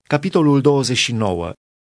Capitolul 29.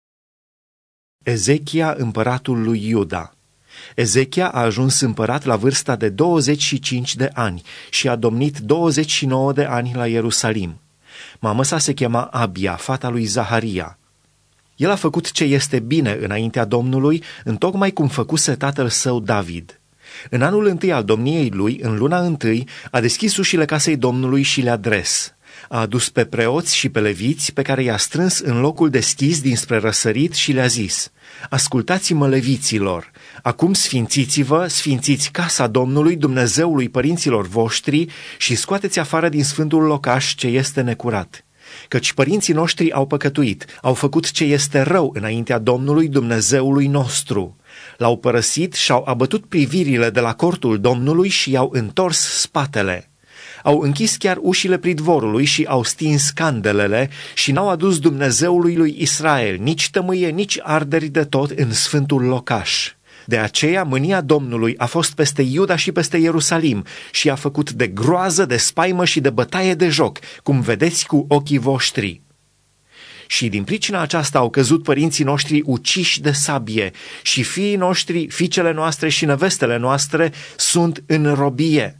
Ezechia, împăratul lui Iuda. Ezechia a ajuns împărat la vârsta de 25 de ani și a domnit 29 de ani la Ierusalim. Mama sa se chema Abia, fata lui Zaharia. El a făcut ce este bine înaintea Domnului, întocmai cum făcuse tatăl său David. În anul întâi al domniei lui, în luna întâi, a deschis ușile casei Domnului și le-a dres. A adus pe preoți și pe leviți, pe care i-a strâns în locul deschis dinspre răsărit și le-a zis: Ascultați-mă, leviților, acum sfințiți-vă, sfințiți casa Domnului, Dumnezeului părinților voștri, și scoateți afară din sfântul locaș ce este necurat. Căci părinții noștri au păcătuit, au făcut ce este rău înaintea Domnului, Dumnezeului nostru. L-au părăsit și-au abătut privirile de la cortul Domnului și i-au întors spatele. Au închis chiar ușile pridvorului și au stins candelele și n-au adus Dumnezeului lui Israel nici tămâie, nici arderi de tot în sfântul locaș. De aceea mânia Domnului a fost peste Iuda și peste Ierusalim și a făcut de groază, de spaimă și de bătaie de joc, cum vedeți cu ochii voștri. Și din pricina aceasta au căzut părinții noștri uciși de sabie și fiii noștri, fiicele noastre și nevestele noastre sunt în robie.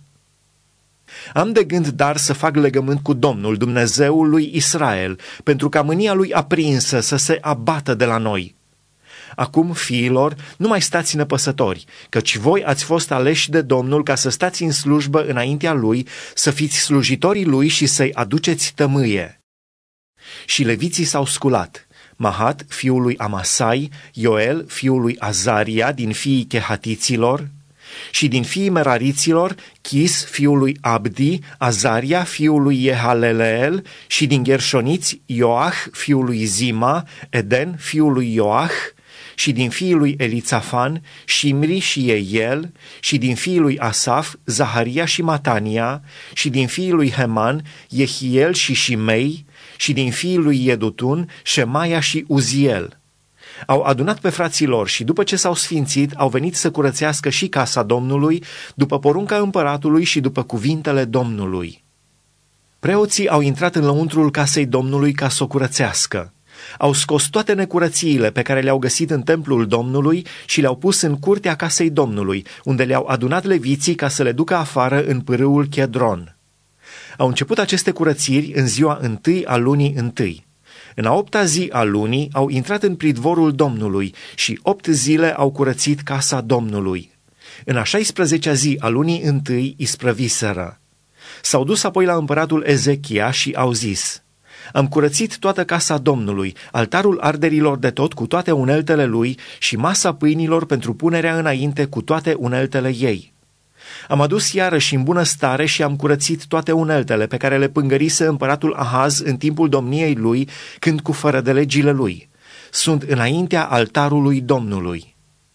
Am de gând dar să fac legământ cu Domnul, Dumnezeul lui Israel, pentru ca mânia lui aprinsă să se abată de la noi. Acum, fiilor, nu mai stați nepăsători, căci voi ați fost aleși de Domnul ca să stați în slujbă înaintea lui, să fiți slujitorii lui și să-i aduceți tămâie. Și leviții s-au sculat: Mahat, fiul lui Amasai, Ioel, fiul lui Azaria, din fiii chehatiților, și din fiii merariților, Chis, fiul lui Abdi, Azaria, fiul lui Jehaleleel, și din gherșoniți, Ioah, fiul lui Zima, Eden, fiul lui Ioah, și din fiii lui Elițafan, Shimri și Eiel, și din fiii lui Asaf, Zaharia și Matania, și din fiii lui Heman, Jehiel și Shimei, și din fiii lui Iedutun, Shemaia și Uziel. Au adunat pe frații lor și după ce s-au sfințit, au venit să curățească și casa Domnului, după porunca împăratului și după cuvintele Domnului. Preoții au intrat în lăuntrul casei Domnului ca să o curățească. Au scos toate necurățiile pe care le-au găsit în templul Domnului și le-au pus în curtea casei Domnului, unde le-au adunat leviții ca să le ducă afară în pârâul Chedron. Au început aceste curățiri în ziua întâi a lunii întâi. În a 8-a zi a lunii au intrat în pridvorul Domnului și 8 zile au curățit casa Domnului. În a 16-a zi a lunii întâi isprăviseră. S-au dus apoi la împăratul Ezechia și au zis: Am curățit toată casa Domnului, altarul arderilor de tot cu toate uneltele lui și masa pâinilor pentru punerea înainte cu toate uneltele ei. Am adus iarăși în bună stare și am curățit toate uneltele pe care le pângărise împăratul Ahaz în timpul domniei lui, când cu fără de legile lui. Sunt înaintea altarului Domnului.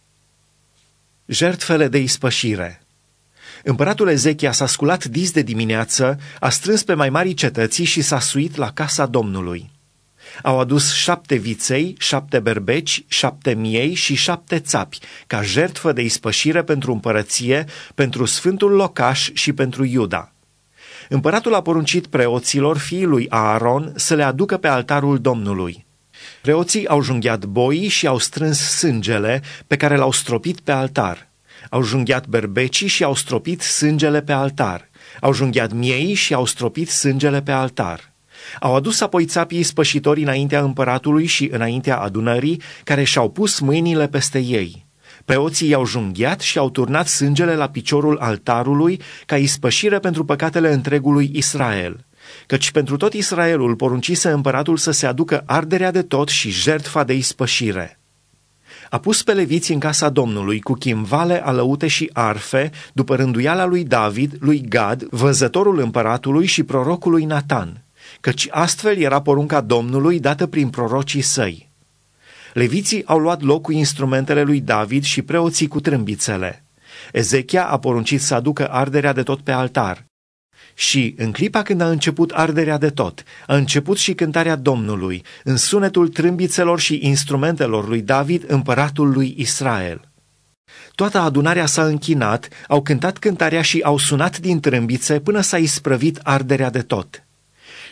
Jertfele de ispășire. Împăratul Ezechia s-a sculat dis de dimineață, a strâns pe mai mari cetății și s-a suit la casa Domnului. Au adus 7 viței, 7 berbeci, 7 miei și 7 țapi, ca jertfă de ispășire pentru împărăție, pentru sfântul locaș și pentru Iuda. Împăratul a poruncit preoților, fiii lui Aaron, să le aducă pe altarul Domnului. Preoții au junghiat boii și au strâns sângele pe care l-au stropit pe altar. Au junghiat berbecii și au stropit sângele pe altar. Au junghiat miei și au stropit sângele pe altar. Au adus apoi țapii spășitori înaintea împăratului și înaintea adunării, care și-au pus mâinile peste ei. Preoții i-au junghiat și au turnat sângele la piciorul altarului ca ispășire pentru păcatele întregului Israel. Căci pentru tot Israelul poruncise împăratul să se aducă arderea de tot și jertfa de ispășire. A pus pe leviți în casa Domnului cu chimvale, alăute și arfe, după rânduiala lui David, lui Gad, văzătorul împăratului și prorocului Natan, căci astfel era porunca Domnului dată prin prorocii săi. Leviții au luat loc cu instrumentele lui David și preoții cu trâmbițele. Ezechia a poruncit să aducă arderea de tot pe altar. Și, în clipa când a început arderea de tot, a început și cântarea Domnului, în sunetul trâmbițelor și instrumentelor lui David, împăratul lui Israel. Toată adunarea s-a închinat, au cântat cântarea și au sunat din trâmbițe până s-a isprăvit arderea de tot.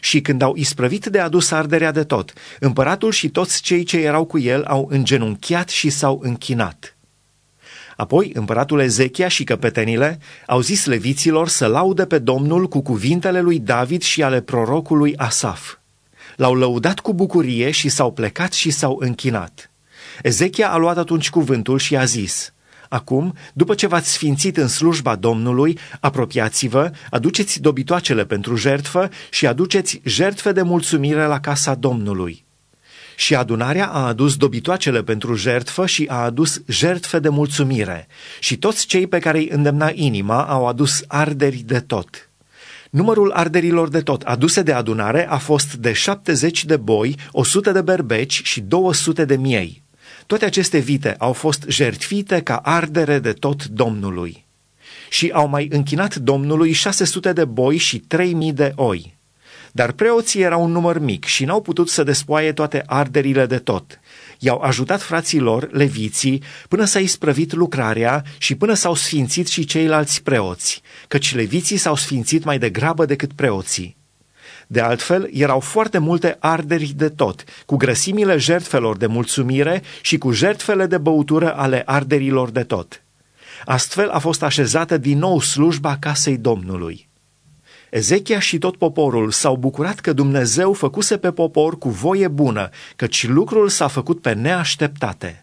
Și când au isprăvit de adus arderea de tot, împăratul și toți cei ce erau cu el au îngenunchiat și s-au închinat. Apoi împăratul Ezechia și căpetenile au zis leviților să laude pe Domnul cu cuvintele lui David și ale prorocului Asaf. L-au lăudat cu bucurie și s-au plecat și s-au închinat. Ezechia a luat atunci cuvântul și a zis: Acum, după ce v-ați sfințit în slujba Domnului, apropiați-vă, aduceți dobitoacele pentru jertfă și aduceți jertfe de mulțumire la casa Domnului. Și adunarea a adus dobitoacele pentru jertfă și a adus jertfe de mulțumire. Și toți cei pe care îi îndemna inima au adus arderi de tot. Numărul arderilor de tot aduse de adunare a fost de 70 de boi, 100 de berbeci și 200 de miei. Toate aceste vite au fost jertfite ca ardere de tot Domnului. Și au mai închinat Domnului 600 de boi și 3000 de oi. Dar preoții erau un număr mic și n-au putut să despoaie toate arderile de tot. I-au ajutat frații lor, leviții, până s-a isprăvit lucrarea și până s-au sfințit și ceilalți preoți, căci leviții s-au sfințit mai degrabă decât preoții. De altfel, erau foarte multe arderi de tot, cu grăsimile jertfelor de mulțumire și cu jertfele de băutură ale arderilor de tot. Astfel a fost așezată din nou slujba casei Domnului. Ezechia și tot poporul s-au bucurat că Dumnezeu făcuse pe popor cu voie bună, căci lucrul s-a făcut pe neașteptate.